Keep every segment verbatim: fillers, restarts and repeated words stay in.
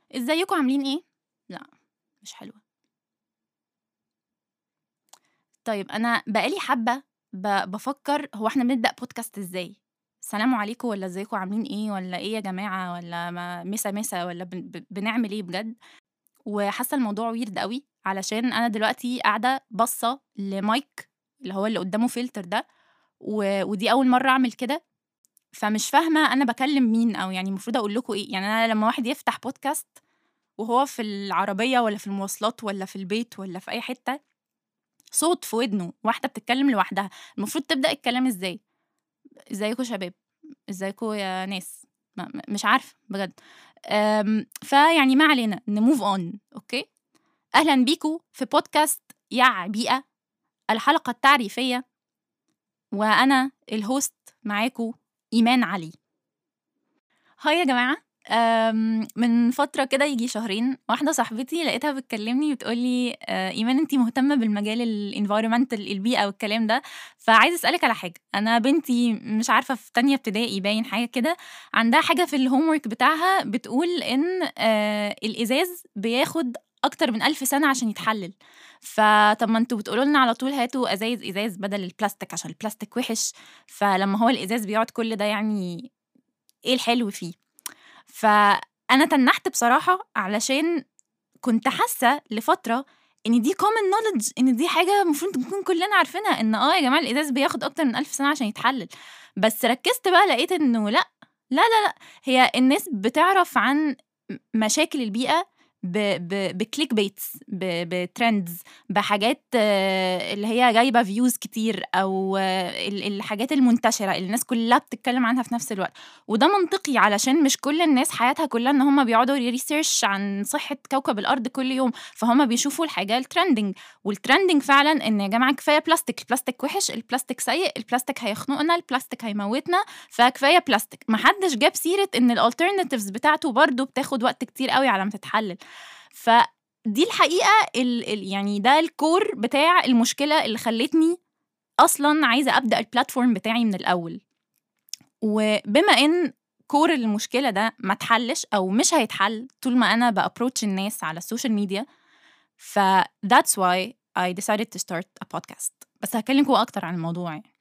ازيكم عاملين ايه؟ لا مش حلوة. طيب انا بقالي حبة ب- بفكر هو احنا بنبدأ بودكاست ازاي؟ السلام عليكم ولا ازيكم عاملين ايه ولا ايه يا جماعة ولا ما مسا مسا ولا بن ب بنعمل إيه بجد؟ وحاسة الموضوع weird أوي، علشان أنا دلوقتي قاعدة باصة لmic اللي هو اللي قدامه filter ده، و ودي أول مرة أعمل كده، فمش فاهمة أنا باكلم مين أو يعني المفروض أقول لكم إيه؟ يعني أنا لمّا واحد يفتح podcast وهو في العربية والّا في المواصلات والّا في البيت والّا في أي حتة، صوت في ودنه، واحدة بتتكلم لوحدها، المفروض تبدأ الكلام إزاي؟ إزيكم شباب، إزيكم يا ناس، م م مش عارفة بجد. آمم، فيعني ما علينا نmove on أوكي؟ أهلًا بيكم في بودكاست يع بيئة، الحلقة التعريفية، وأنا الhost معاكم إيمان علي. هاي يا جماعة. آمم، من فترة كده ييجي شهرين، واحدة صاحبتي لقيتها بتكلمني بتقول لي: آآ، إيمان أنتِ مهتمة بالمجال الenvironmental البيئة والكلام ده، فعايزة أسألِك على حاجة، أنا بنتي مش عارفة في تانية ابتدائي باين حاجة كده، عندها حاجة في الhomework بتاعها بتقول إن آآ، الإزاز بياخد أكتر من ألف سنة عشان يتحلل، فطب ما أنتم بتقولوا لنا على طول هاتوا أزايز إزاز بدل البلاستيك عشان البلاستيك وِحِش، فلمّا هو الإزاز بيقعد كل ده يعني إيه الحلو فيه؟ فأنا تنّحت بصراحة علشان كنت حاسة لفترة إن دي common knowledge، إن دي حاجة المفروض نكون كلنا عارفينها، إن آه يا جماعة الإزاز بياخد أكتر من ألف سنة عشان يتحلل، بس ركّزت بقى لقيت إنه لأ، لا، لا، لأ، هي الناس بتعرف عن م مشاكل البيئة ب ب بclickbaits ب بtrends بحاجات آه، اللي هي جايبة views كتير أو آه، ال الحاجات المنتشرة اللي الناس كلّها بتتكلم عنها في نفس الوقت. وده منطقي علشان مش كل الناس حياتها كلها إن هم بيقعدوا research عن صحة كوكب الأرض كل يوم، فهم بيشوفوا الحاجة الtrending، والtrending فعلًا إن يا جماعة كفاية بلاستيك، البلاستيك وِحِش، البلاستيك سيء، البلاستيك هيخنقنا، البلاستيك هيموتنا، فكفاية بلاستيك. ما حدش جاب سيرة إن الalternatives بتاعته برضه بتاخد وقت كتير أوي على ما تتحلل. فدي الحقيقة ال ال يعني ده الcore بتاع المشكلة اللي خلّتني أصلًا عايزة أبدأ الplatform بتاعي من الأول. وبما إن core المشكلة ده ما اتحلّش أو مش هيتحل طول ما أنا بapproach الناس على السوشيال ميديا، ف that's why I decided to start a podcast. بس هاكلمكم أكتر عن الموضوع يعني.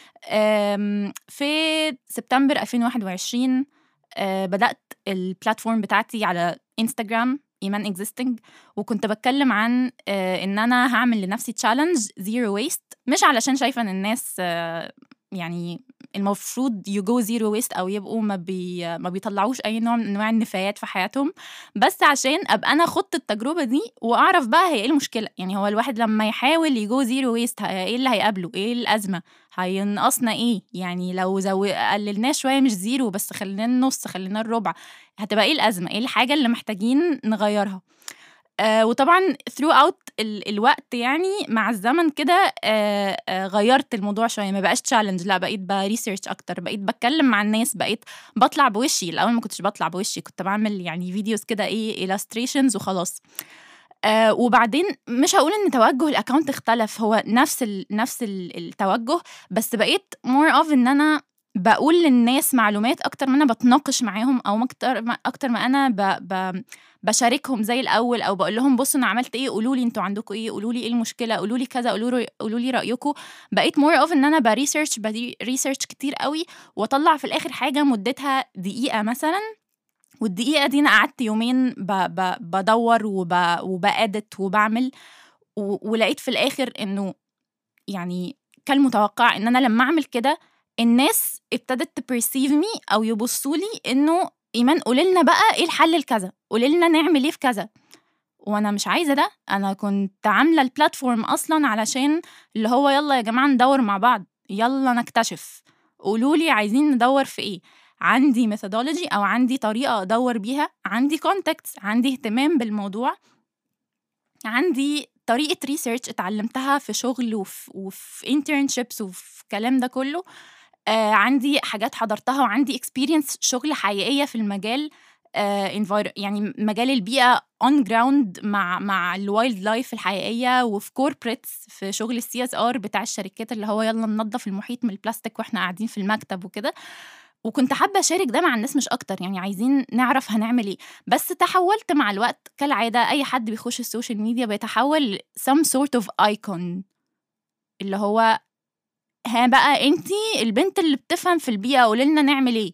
آمم، في سبتمبر ألفين وواحد وعشرين آآ، بدأت الplatform بتاعتي على إنستجرام إيمان existing، وكنت باتكلم عن آآ، إن أنا هاعمل لنفسي challenge zero waste، مش علشان شايفة إن الناس آه، يعني المفروض يgo zero waste أو يبقوا ما بي ما بيطلّعوش أي نوع من أنواع النفايات في حياتهم، بس عشان أبقى أنا خُضت التجربة دي وأعرف بقى هي إيه المشكلة، يعني هو الواحد لمّا يحاول يgo zero waste ه إيه اللي هيقابله، إيه الأزمة، هينقصنا إيه، يعني لو زو قللناه شوية مش زيرو بس خلّيناه النُص، خلّيناه الربع، هتبقى إيه الأزمة، إيه الحاجة اللي محتاجين نغيّرها. آآ وطبعًا throughout ال الوقت يعني مع الزمن كده آآ آآ غيّرت الموضوع شوية، ما بقاش challenge، لأ بقيت بresearch أكتر، بقيت باتكلّم مع الناس، بقيت باطلع بوشّي، الأول ما كنتش باطلع بوشّي، كنت باعمل يعني videos كده إيه illustrations وخلاص. آآ وبعدين مش هاقول إن توجُّه الaccount اختلف، هو نفس ال نفس ال التوجُّه، بس بقيت more of إن أنا باقول للناس معلومات أكتر ما أنا باتناقش معاهم أو مكتر ما أكتر ما أنا ب ب باشاركهم زي الأول أو باقول لهم بُصّوا أنا عملت إيه، قولوا لي أنتم عندكم إيه، قولوا لي إيه المشكلة، قولوا لي كذا، قولوا ر قولوا لي رأيكم. بقيت more of إن أنا بresearch بدي research كتير أوي وأطلّع في الآخر حاجة مُدّتها دقيقة مثلًا، والدقيقة دي أنا قعدت يومين ب ب بادوّر وب وبedit وباعمل، و ولقيت في الآخر إنه يعني كالمتوقع إن أنا لمّا أعمل كده، الناس ابتدت تperceive me أو يبصوا لي إنه إيمان قولي لنا بقى إيه الحل لكذا، قولي لنا نعمل إيه في كذا، وأنا مش عايزة ده، أنا كنت عاملة الplatform أصلًا علشان اللي هو يالّا يا جماعة ندوّر مع بعض، يالّا نكتشف، قولوا لي عايزين ندوّر في إيه، عندي methodology أو عندي طريقة أدوّر بيها، عندي contacts، عندي اهتمام بالموضوع، عندي طريقة research اتعلمتها في شغل وف وفي internships وفي الكلام ده كله، آآ عندي حاجات حضرتها وعندي experience شغل حقيقية في المجال، آآ envir يعني مجال البيئة on ground مع مع الwildlife الحقيقية وفي corporates في شغل الCSR بتاع الشركات اللي هو يالّا ننضف المحيط من البلاستيك وإحنا قاعدين في المكتب وكده. وكنت حابة أشارك ده مع الناس مش أكتر، يعني عايزين نعرف هنعمل إيه، بس تحوّلت مع الوقت كالعادة أي حد بيخش السوشيال ميديا بيتحوّل some sort of icon اللي هو ها بقى أنتِ البنت اللي بتفهم في البيئة قولي لنا نعمل إيه،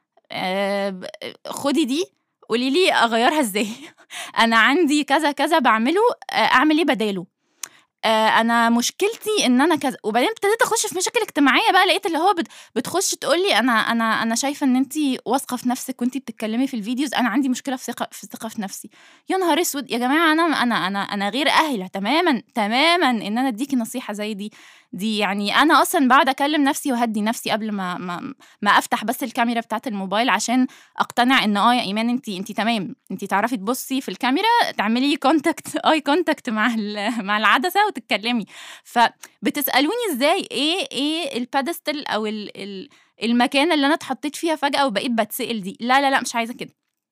آآ ب خدي دي قولي لي أغيّرها إزاي أنا عندي كذا، كذا باعمله أ أعمل إيه بداله، آآ أنا مشكلتي إن أنا كذا، وبعدين ابتديت أخش في مشاكل اجتماعية بقى لقيت اللي هو بت بتخش تقول لي أنا أنا أنا شايفة إن أنتِ واثقة في نفسِك وأنتِ بتتكلمي في الفيديوز، أنا عندي مشكلة في ثقة في الثقة في نفسي، يا نهار أسود! يا جماعة أنا أنا أنا أنا غير أهلة تمامًا، تمامًا إن أنا أدّيكِ نصيحة زي دي، دي يعني أنا أصلًا باقعد أكلم نفسي وأهدّي نفسي قبل ما ما ما أفتح بس الكاميرا بتاعة الموبايل عشان أقتنع إن آه يا إيمان أنتِ أنتِ تمام، أنتِ تعرفي تبُصّي في الكاميرا تعملي contact eye contact مع ال مع العدسة وتتكلمي. فبتسألوني إزاي إيه إيه الpedestal أو ال ال المكانة اللي أنا اتحطيت فيها فجأة وبقيت باتسأل دي، لا، لا، لأ، مش عايزة كده.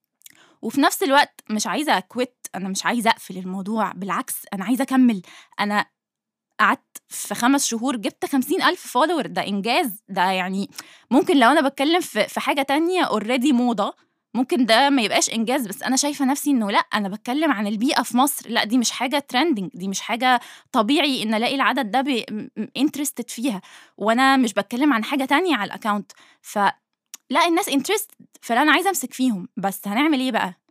وفي نفس الوقت مش عايزة quit أنا مش عايزة أقفل الموضوع، بالعكس أنا عايزة أكمّل، أنا قعدت في خمس شهور جِبت خمسين ألف follower ده إنجاز، ده يعني ممكن لو أنا باتكلم في في حاجة تانية already موضة، ممكن ده ما يبقاش إنجاز، بس أنا شايفة نفسي إنه لأ، أنا باتكلم عن البيئة في مصر، لأ دي مش حاجة trending دي مش حاجة طبيعي إن ألاقي العدد ده بي م م interested فيها، وأنا مش باتكلم عن حاجة تانية على الaccount ف لأ الناس interested فأنا عايزة أمسك فيهم، بس هنعمل إيه بقى؟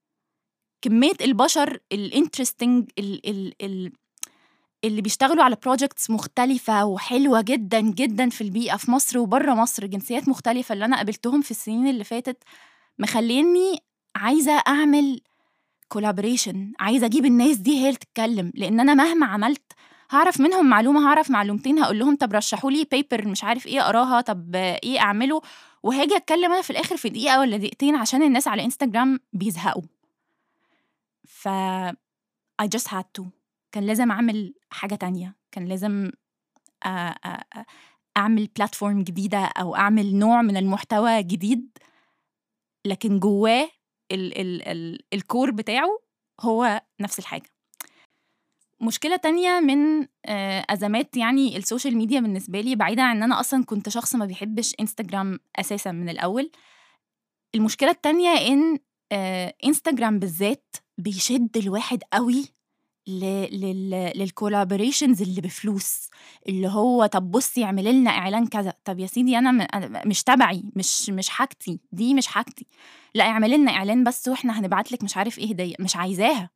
كمية البشر الinteresting ال ال ال اللي بيشتغلوا على projects مختلفة وحلوة جدًا، جدًا في البيئة في مصر وبرّه مصر، جنسيات مختلفة اللي أنا قابلتهم في السنين اللي فاتت، مخلّيني عايزة أعمل collaboration عايزة أجيب الناس دي هي اللي تتكلم، لإن أنا مهما عملت هاعرف منهم معلومة، هاعرف معلومتين، هاقول لهم طب رشحوا لي paper مش عارف إيه أقراها، طب إيه أعمله، وهاجي أتكلم أنا في الآخر في دقيقة والّا دقيقتين عشان الناس على Instagram بيزهقوا. ف I just had to كان لازم أعمل حاجة تانية، كان لازم أ أ أ أعمل platform جديدة أو أعمل نوع من المحتوى جديد، لكن جواه ال ال ال الcore بتاعه هو نفس الحاجة. مشكلة تانية من آآ أزمات يعني السوشيال ميديا بالنسبة لي بعيدًا عن إن أنا أصلًا كنت شخص ما بيحبش Instagram أساسًا من الأول، المشكلة التانية إن آآ Instagram بالذات بيشد الواحد أوي ل لل للcollaborations اللي بفلوس، اللي هو طب بُصّي اعملي لنا إعلان كذا، طب يا سيدي أنا م أنا مش تبعي، مش مش حاجتي، دي مش حاجتي، لأ اعملي لنا إعلان بس وإحنا هنبعت لِك مش عارف إيه هدية، مش عايزاها.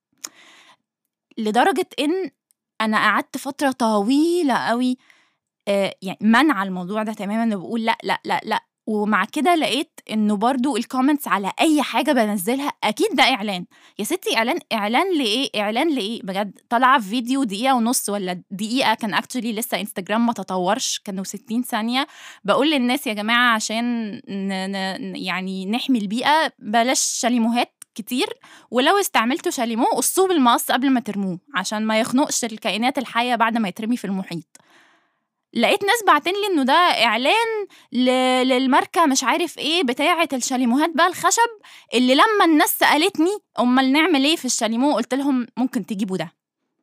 لدرجة إن أنا قعدت فترة طويلة أوي آآ يعني مانعة الموضوع ده تمامًا وباقول لأ، لأ، لأ، لأ، ومع كده لقيت إنه برضه الcomments على أي حاجة بانزّلها أكيد ده إعلان، يا ستي إعلان إعلان لإيه، إعلان لإيه بجد طالعة في فيديو دقيقة ونُص والّا دقيقة كان actually لسه Instagram ما تطوّرش كانوا ستين ثانية، باقول للناس يا جماعة عشان ن ن يعني نحمي البيئة بلاش شاليموهات كتير، ولو استعملتوا شاليمو قصّوه بالمقص قبل ما ترموه، عشان ما يخنقش الكائنات الحية بعد ما يترمي في المحيط. لقيت ناس باعتين لي إنه ده إعلان ل للماركة مش عارف إيه بتاعة الشاليموهات بقى الخشب، اللي لمّا الناس سألتني أُمّال نعمل إيه في الشاليمو، قُلت لهم ممكن تجيبوا ده.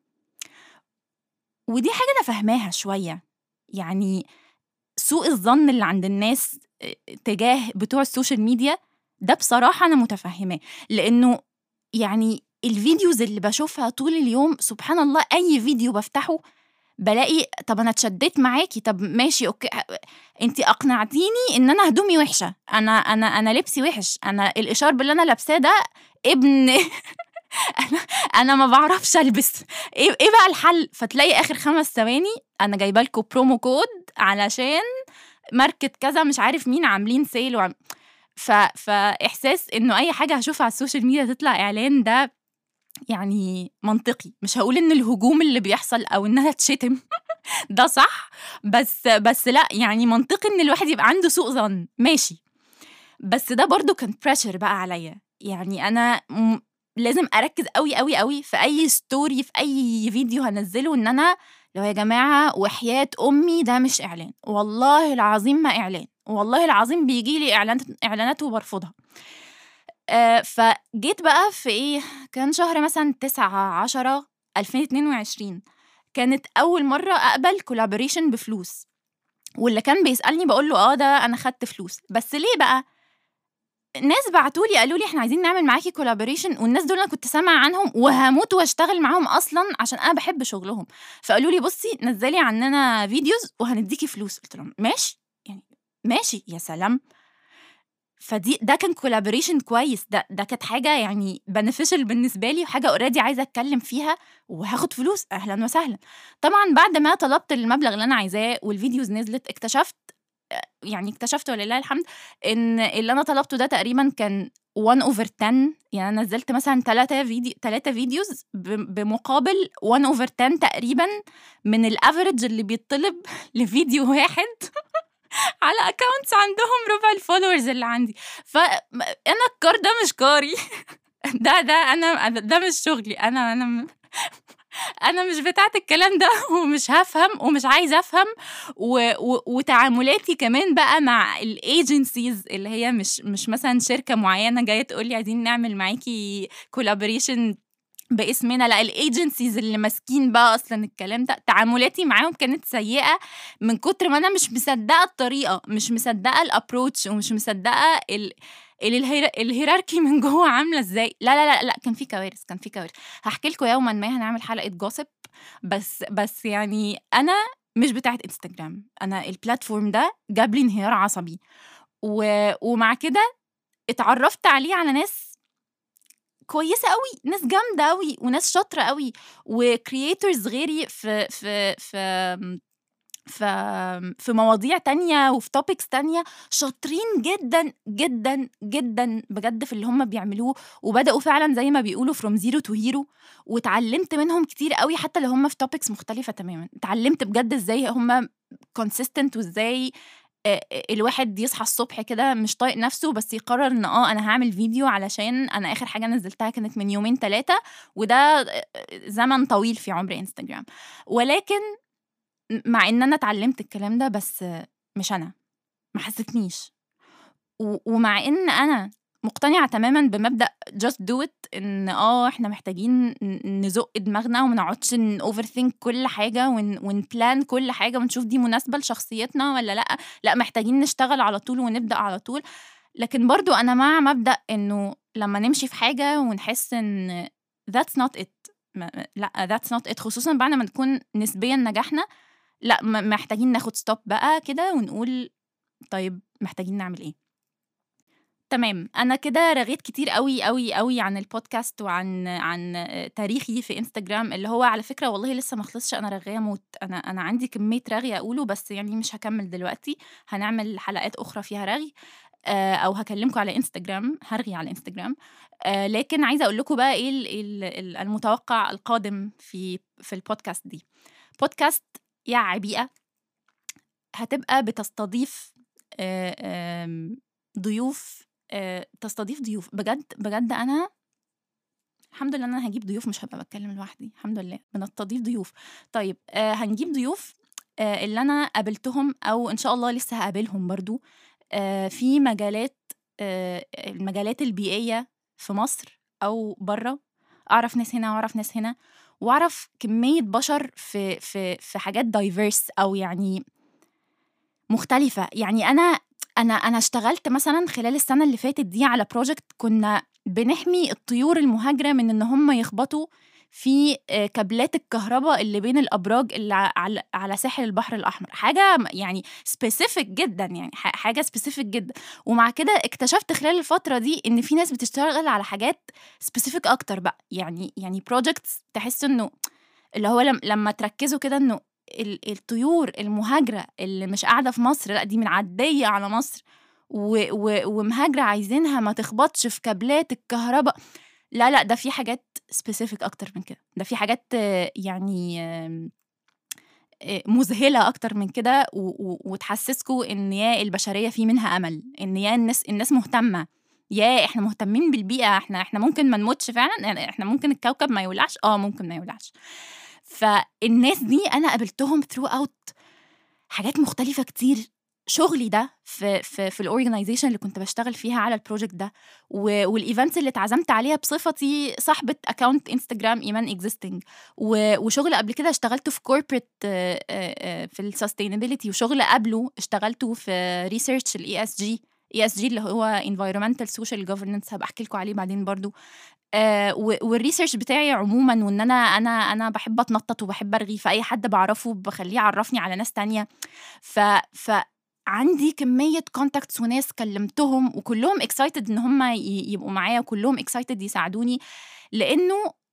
ودي حاجة أنا فاهماها شوية، يعني سوء الظن اللي عند الناس آآ تجاه بتوع السوشيال ميديا، ده بصراحة أنا متفهماه، لإنه يعني الفيديوز اللي باشوفها طول اليوم سبحان الله أي فيديو بافتحه بالاقي طب أنا اتشدّيت معاكِ، طب ماشي أوكي ه أنتِ أقنعتيني إن أنا هدومي وِحشة، أنا أنا أنا لبسي وِحِش، أنا الإشارب اللي أنا لابساه ده ابن أنا أنا ما باعرفش ألبس، إيه إيه بقى الحل؟ فتلاقي آخر خمس ثواني أنا جايبة لكم promo code علشان ماركة كذا مش عارف مين عاملين sale وعم ف فإحساس إنه أي حاجة هاشوفها على السوشيال ميديا تطلع إعلان ده يعني منطقي، مش هاقول إن الهجوم اللي بيحصل أو إنها تشتم ده صح، بس بس لأ، يعني منطقي إن الواحد يبقى عنده سوء ظن، ماشي، بس ده برضه كان pressure بقى عليّا، يعني أنا م لازم أركّز أوي، أوي، أوي في أي story في أي فيديو هانزّله إن أنا اللي هو يا جماعة وحياة أمي ده مش إعلان، والله العظيم ما إعلان، والله العظيم بييجي لي إعلانات إعلانات وبارفضها. آآ فجيت بقى في إيه، كان شهر مثلًا تسعة، عشرة، ألفين واتنين وعشرين كانت أول مرّة أقبل collaboration بفلوس، واللي كان بيسألني باقول له آه ده أنا خدت فلوس، بس ليه بقى؟ ناس بعتوا لي قالوا لي إحنا عايزين نعمل معاكِ collaboration، والناس دول أنا كنت سامعة عنهم وهاموت واشتغل معاهم أصلًا عشان أنا باحب شغلهم، فقالوا لي بُصّي نزّلي عننا videos وهندّيكِ فلوس، قُلت لهم ماشي، يعني ماشي، يا سلام! فدي ده كان collaboration كويس، ده ده كانت حاجة يعني beneficial بالنسبة لي، وحاجة already عايزة أتكلّم فيها وهاخد فلوس، أهلًا وسهلًا. طبعًا بعد ما طلبت المبلغ اللي أنا عايزاه والvideos نزلت، اكتشفت آآ يعني اكتشفت ولله الحمد إن اللي أنا طلبته ده تقريبًا كان one over ten، يعني أنا نزّلت مثلًا تلاتة فيديو تلاتة videos ب بمقابل one over ten تقريبًا من الaverage اللي بيتطلب لفيديو واحد على accounts عندهم ربع الfollowers اللي عندي، ف م أنا الكار ده مش كاري ده ده أنا ده مش شغلي، أنا أنا م أنا مش بتاعة الكلام ده ومش هافهم ومش عايزة أفهم، و و وتعاملاتي كمان بقى مع الagencies اللي هي مش مش مثلًا شركة معيّنة جاية تقول لي عايزين نعمل معاكِ collaboration باسمنا، لأ الagencies اللي ماسكين بقى أصلًا الكلام ده، تعاملاتي معاهم كانت سيئة من كتر ما أنا مش مصدقة الطريقة، مش مصدقة الapproach ومش مصدقة ال ال الهير الhierarchy من جوّه عاملة إزاي. لا، لا، لأ، لأ، كان في كوارث، كان في كوارث. هاحكي لكم يومًا ما هنعمل حلقة gossip، بس بس يعني أنا مش بتاعة Instagram، أنا الplatform ده جاب لي انهيار عصبي، و ومع كده اتعرّفت عليه على ناس كويسة أوي، ناس جامدة أوي، وناس شاطرة أوي، وcreators غيري في في في آمم، في آمم، في مواضيع تانية وفي topics تانية شاطرين جدًا، جدًا، جدًا بجد في اللي هُم بيعملوه، وبدأوا فعلًا زي ما بيقولوا from zero to hero، واتعلمت منهم كتير أوي حتى لو هُم في topics مختلفة تمامًا، اتعلمت بجد إزاي هُم consistent وإزاي آآ الواحد يصحى الصبح كده مش طايق نَفْسه، بس يقرر إن آه أنا هاعمل فيديو علشان أنا آخر حاجة نزّلتها كانت من يومين تلاتة، وده آآ زمن طويل في عُمر Instagram، ولكن م مع إن أنا اتعلمت الكلام ده، بس مش أنا، ما حسّتنيش. و ومع إن أنا مقتنعة تمامًا بمبدأ just do it، إن آه إحنا محتاجين ن نزُق دماغنا وما نقعدش نoverthink كل حاجة ون ونplan كل حاجة ونشوف دي مناسبة لشخصيتنا والّا لأ، لأ محتاجين نشتغل على طول ونبدأ على طول، لكن برضه أنا مع مبدأ إنه لمّا نمشي في حاجة ونحس إن that's not it، م لأ that's not it، خصوصًا بعد ما نكون نسبيًا نجحنا، لأ م محتاجين ناخد stop بقى كده ونقول طيب محتاجين نعمل إيه؟ تمام، أنا كده رغيت كتير أوي، أوي، أوي عن البودكاست وعن عن آآ تاريخي في إنستجرام، اللي هو على فكرة والله لسه ما خلصش، أنا رغاية موت، أنا أنا عندي كمية رغي أقوله، بس يعني مش هاكمّل دلوقتي، هنعمل حلقات أخرى فيها رغي، آآ أو هاكلمكم على إنستجرام، هارغي على إنستجرام، آآ لكن عايزة أقول لكم بقى إيه ال ال ال المتوقع القادم في في البودكاست دي. بودكاست يا عبيئة هتبقى بتستضيف آآ آمم ضيوف، آآ تستضيف ضيوف، بجد، بجد أنا الحمد لله إن أنا هاجيب ضيوف مش هابقى باتكلّم لوحدي، الحمد لله، بنستضيف ضيوف. طيب آآ هنجيب ضيوف آآ اللي أنا قابلتهم أو إن شاء الله لسه هاقابلهم برضه، آآ في مجالات آآ المجالات البيئية في مصر أو برّه، أعرف ناس هنا وأعرف ناس هنا، وأعرف كمية بشر في في في حاجات diverse أو يعني مختلفة، يعني أنا أنا أنا اشتغلت مثلًا خلال السنة اللي فاتت دي على project كنا بنحمي الطيور المهاجرة من إن هم يخبطوا في آآ كابلات الكهربا اللي بين الأبراج اللي ع على على ساحل البحر الأحمر، حاجة م يعني specific جدًا يعني ح حاجة specific جدًا، ومع كده اكتشفت خلال الفترة دي إن في ناس بتشتغل على حاجات specific أكتر بقى، يعني يعني projects تحس إنه اللي هو لم لمّا تركّزوا كده إنه ال الطيور المهاجرة اللي مش قاعدة في مصر، لأ دي معديّة على مصر و و ومهاجرة عايزينها ما تخبطش في كابلات الكهربا، لا، لأ ده في حاجات specific أكتر من كده، ده في حاجات آه، يعني آمم آآ مُذهلة أكتر من كده و و وتحسّسكم إن ياه البشرية في منها أمل، إن ياه الناس الناس مهتمة، ياه إحنا مهتمين بالبيئة، إحنا إحنا ممكن ما نموتش فعلًا، يعني إحنا ممكن الكوكب ما يولعش، آه ممكن ما يولعش. فالناس دي أنا قابلتهم throughout حاجات مختلفة كتير، شغلي ده في في في الorganization اللي كنت باشتغل فيها على الproject ده، و والevents اللي اتعزمت عليها بصفتي صاحبة account Instagram إيمان existing، و وشغل قبل كده اشتغلته في corporate آآ آآ في الsustainability، وشغل قبله اشتغلته في research الإي إس جي، إي إس جي اللي هو environmental social governance، هابقى أحكي لكم عليه بعدين برضه. آآ و والresearch بتاعي عمومًا، وإن أنا أنا أنا باحب أتنطط وباحب أرغي، فأي حد باعرفه باخلّيه يعرّفني على ناس تانية. ف ف عندي كمية contacts وناس كلّمتهم وكلّهم excited إن هم ي يبقوا معايا، وكلّهم excited يساعدوني، لإنه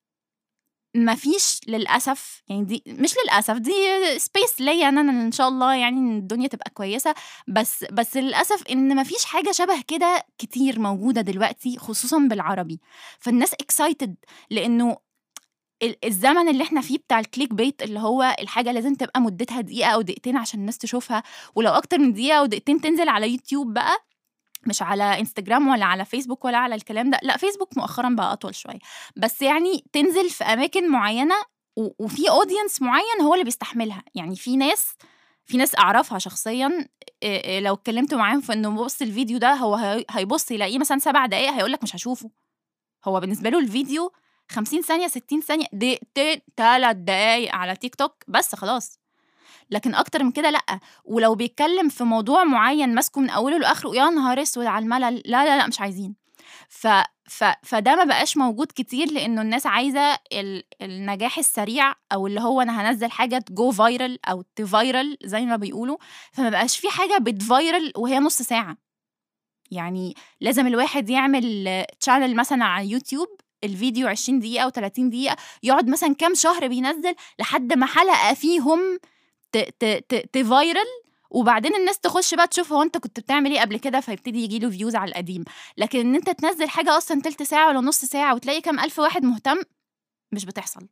ما فيش للأسف، يعني دي مش للأسف، دي space ليّا أنا، أنا إن شاء الله يعني إن الدنيا تبقى كويسة، بس بس للأسف إن ما فيش حاجة شبه كده كتير موجودة دلوقتي خصوصًا بالعربي، فالناس excited لإنه ال الزمن اللي إحنا فيه بتاع الclickbait اللي هو الحاجة لازم تبقى مدتها دقيقة أو دقيقتين عشان الناس تشوفها، ولو أكتر من دقيقة أو دقيقتين تنزل على يوتيوب بقى، مش على إنستجرام ولا على فيسبوك ولا على الكلام ده، لأ فيسبوك مؤخرًا بقى أطول شوية، بس يعني تنزل في أماكن معيّنة و وفي audience معيّن هو اللي بيستحملها، يعني في ناس في ناس أعرفها شخصيًا، آآ آآ لو اتكلمت معاهم في إنه بُص الفيديو ده، هو هي هيبُص يلاقيه مثلًا سبع دقايق هيقول لك مش هاشوفه، هو بالنسبة له الفيديو خمسين ثانية، ستين ثانية، دقيقتين، تلات دقايق على تيك توك بس خلاص، لكن أكتر من كده لأ، ولو بيتكلم في موضوع معيّن ماسكه من أوله لآخره، يا نهار أسود على الملل، لا، لا، لأ، مش عايزين. ف ف فده ما بقاش موجود كتير لإنه الناس عايزة ال النجاح السريع، أو اللي هو أنا هانزّل حاجة تgo viral أو تviral زي ما بيقولوا، فما بقاش في حاجة بتviral وهي نُص ساعة. يعني لازم الواحد يعمل channel مثلًا على يوتيوب، الفيديو عشرين دقيقة و30 دقيقة، يقعد مثلًا كام شهر بينزّل لحد ما حلقة فيهم ت ت ت تviral، وبعدين الناس تخش بقى تشوف هو أنت كنت بتعمل إيه قبل كده، فيبتدي ييجي له views على القديم. لكن إن أنت تنزّل حاجة أصلًا تِلت ساعة والّا نُص ساعة وتلاقي كام ألف واحد مهتم، مش بتحصل.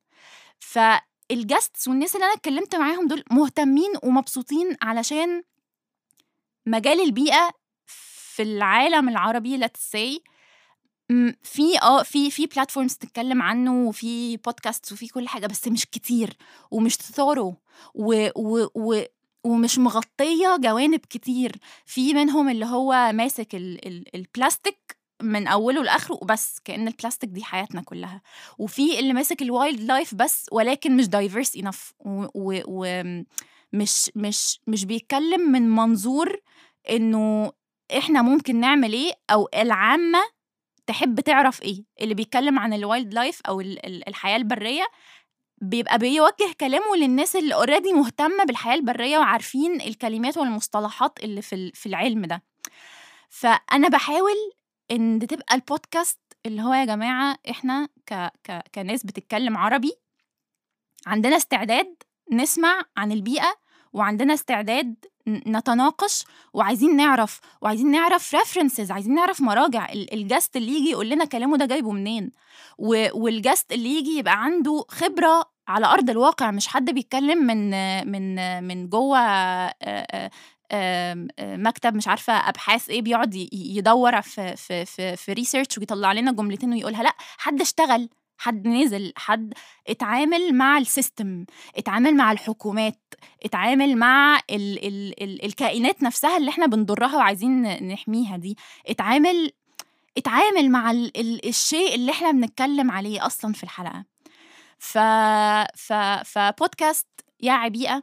فالguests والناس اللي أنا اتكلمت معاهم دول مهتمين ومبسوطين علشان مجال البيئة في العالم العربي let's say، إمم، في آه، في في platforms تتكلم عنه، وفي podcasts وفي كل حاجة، بس مش كتير ومش thorough و و و ومش مغطية جوانب كتير، في منهم اللي هو ماسك ال ال البلاستيك من أوله لآخره وبس، كأن البلاستيك دي حياتنا كلها، وفي اللي ماسك الwild life بس ولكن مش diverse enough، و و وآمم، مش مش مش بيتكلم من منظور إنه إحنا ممكن نعمل إيه أو العامة تحب تعرف إيه، اللي بيتكلم عن الwild life أو ال ال الحياة البرية بيبقى بيوجه كلامه للناس اللي already مهتمة بالحياة البرية وعارفين الكلمات والمصطلحات اللي في ال في العلم ده. فأنا باحاول إن تبقى البودكاست اللي هو يا جماعة إحنا ك ك كناس بتتكلم عربي، عندنا استعداد نسمع عن البيئة، وعندنا استعداد ن نتناقش، وعايزين نعرف، وعايزين نعرف references، عايزين نعرف مراجع ال الguest اللي ييجي يقول لنا كلامه ده جايبه منين، و والguest اللي ييجي يبقى عنده خبرة على أرض الواقع، مش حد بيتكلم من من من جوّه آآ آمم مكتب مش عارفة أبحاث إيه، بيقعد ي يدوّر في في في في research ويطلّع لنا جملتين ويقولها، لأ، حد اشتغل، حد نزل، حد اتعامل مع السيستم، اتعامل مع الحكومات، اتعامل مع ال ال ال الكائنات نفسها اللي إحنا بنضرها وعايزين ن نحميها دي، اتعامل اتعامل مع ال ال الشيء اللي إحنا بنتكلم عليه أصلًا في الحلقة. ف ف فبودكاست يا بيئة،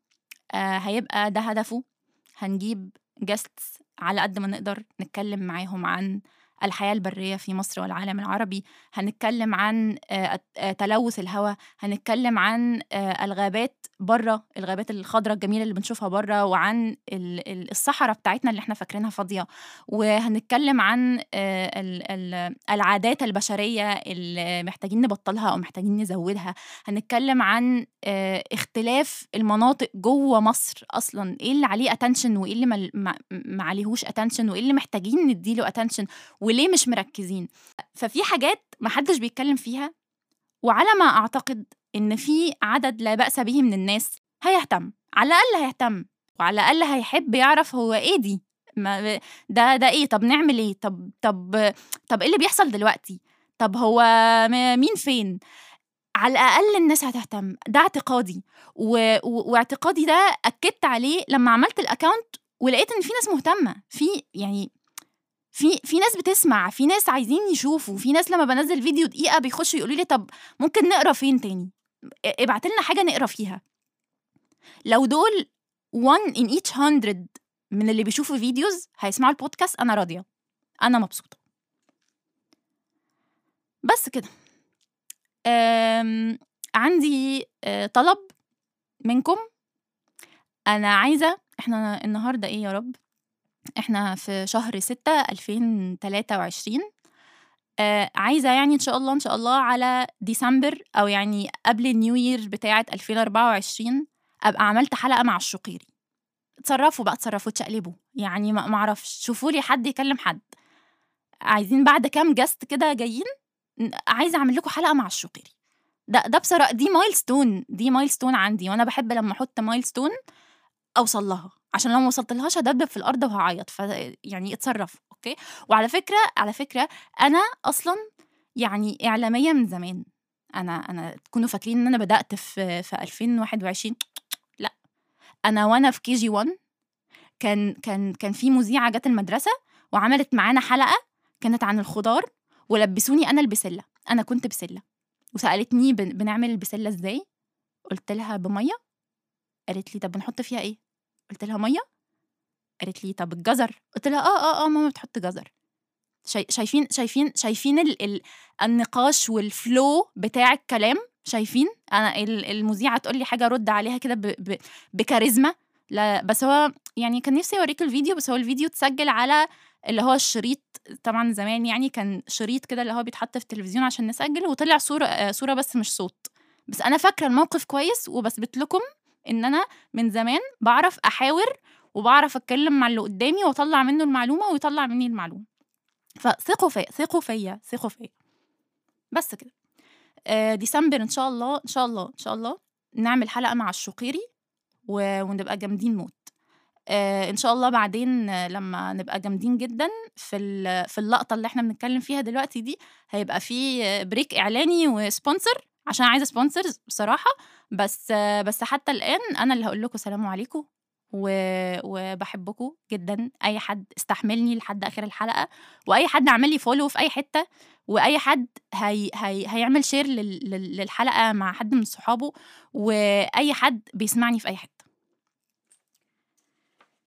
آآ هيبقى ده هدفه، هنجيب guests على قد ما نقدر نتكلم معاهم عن الحياة البرية في مصر والعالم العربي، هنتكلم عن آآ ات تلوث الهوا، هنتكلم عن آآ الغابات برّه، الغابات الخضرا الجميلة اللي بنشوفها برّه، وعن ال ال الصحرا بتاعتنا اللي إحنا فاكرينها فاضية، وهنتكلم عن آآ ال ال العادات البشرية اللي محتاجين نبطّلها أو محتاجين نزوّدها، هنتكلم عن آآ اختلاف المناطق جوّه مصر أصلًا، إيه اللي عليه attention وإيه اللي مل ما ما عليهوش attention، وإيه اللي محتاجين ندّي له attention وليه مش مركّزين. ففي حاجات ما حدّش بيتكلّم فيها، وعلى ما أعتقد إن في عدد لا بأس به من الناس هيهتم، على الأقل هيهتم، وعلى الأقل هيحب يعرف هو إيه دي، ما ده ده إيه، طب نعمل إيه، طب طب طب إيه اللي بيحصل دلوقتي، طب هو م مين فين؟ على الأقل الناس هتهتم، ده اعتقادي، و و واعتقادي ده أكّدت عليه لمّا عملت الaccount ولقيت إن في ناس مهتمة، في يعني في في ناس بتسمع، في ناس عايزين يشوفوا، في ناس لمّا بانزّل فيديو دقيقة بيخشوا يقولوا لي طب ممكن نقرا فين تاني؟ أ ابعت لنا حاجة نقرا فيها. لو دول one in each hundred من اللي بيشوفوا فيديوز هيسمعوا البودكاست أنا راضية، أنا مبسوطة. بس كده. آمم، عندي آآ طلب منكم، أنا عايزة إحنا النهارده إيه يا رب؟ إحنا في شهر ستة ألفين وتلاتة وعشرين. آآ عايزة يعني إن شاء الله، إن شاء الله على ديسمبر أو يعني قبل الNew Year بتاعة ألفين وأربعة وعشرين أبقى عملت حلقة مع الشقيري. اتصرّفوا بقى، اتصرّفوا، اتشقلبوا، يعني ما ما أعرفش، شوفوا لي حد يكلّم حد. عايزين بعد كام guest كده جايين، ن عايزة أعمل لكم حلقة مع الشقيري. ده ده بصرا دي milestone دي milestone عندي، وأنا باحب لمّا أحُط milestone أوصل لها، عشان لو ما وصلتلهاش هادبدب في الأرض وهاعيط، ف يعني اتصرّفوا، أوكي؟ وعلى فكرة، على فكرة أنا أصلًا يعني إعلامية من زمان. أنا أنا تكونوا فاكرين إن أنا بدأت في في ألفين وواحد وعشرين لأ، أنا وأنا في كي جي one كان كان كان في مذيعة جات المدرسة وعملت معانا حلقة كانت عن الخضار، ولبّسوني أنا البسلة، أنا كنت بسلة، وسألتني بن بنعمل البسلة إزاي؟ قُلت لها بمَيّة، قالت لي طب بنحط فيها إيه؟ قُلت لها مَيّة، قالت لي طب الجزر؟ قُلت لها آه، آه، آه، ماما بتحط جزر. شاي شايفين شايفين شايفين ال ال النقاش والflow بتاع الكلام، شايفين؟ أنا ال المذيعة تقول لي حاجة أرُد عليها كده ب ب بكاريزما. لا بس هو يعني كان نفسي أورّيك الفيديو، بس هو الفيديو اتسجّل على اللي هو الشريط. طبعًا زمان يعني كان شريط كده اللي هو بيتحط في التلفزيون عشان نسجّل، وطلع صورة آآ صورة بس مش صوت. بس أنا فاكرة الموقف كويس، وباثبت لكم إن أنا من زمان باعرف أحاور، وباعرف أتكلّم مع اللي قدّامي وأطلّع منّه المعلومة ويطلّع منّي المعلومة. فثقوا فيّا، ثقوا فيّا، ثقوا فيّا. بس كده. آآ ديسمبر إن شاء الله، إن شاء الله، إن شاء الله نعمل حلقة مع الشقيري و ونبقى جامدين موت. آآ إن شاء الله بعدين آه، لمّا نبقى جامدين جدًا في ال في اللقطة اللي إحنا بنتكلّم فيها دلوقتي دي، هيبقى في break إعلاني وsponsor عشان عايزة sponsors بصراحة. بس آه، بس حتى الآن أنا اللي هاقول لكم سلام عليكم، و وباحبكم جدًا. أي حد استحملني لحد آخر الحلقة، وأي حد عمل لي follow في أي حتة، وأي حد هي هي هيعمل share لل لل للحلقة مع حد من صحابه، وأي حد بيسمعني في أي حتة.